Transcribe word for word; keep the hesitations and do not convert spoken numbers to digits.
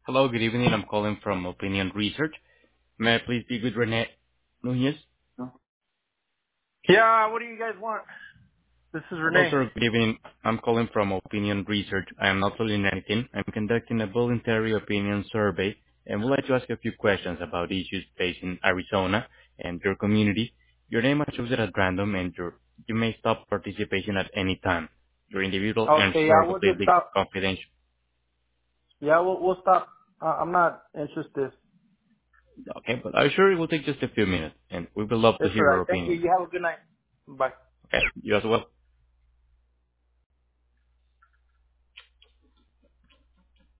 Hello, good evening. I'm calling from Opinion Research. May I please speak with Rene Nunez? Yeah, what do you guys want? This is Hello, Renee. sir. Good evening. I'm calling from Opinion Research. I am not selling anything. I'm conducting a voluntary opinion survey and would like to ask a few questions about issues facing Arizona and your community. Your name is chosen at random and your, you may stop participation at any time. Your individual and Okay, yeah, are we'll just completely stop. confidential. Yeah, we'll we'll stop. Uh, I'm not interested. Okay, but I'm sure it will take just a few minutes and we would love to It's hear all right. your Thank you. opinion. You have a good night. Bye. Okay, you as well.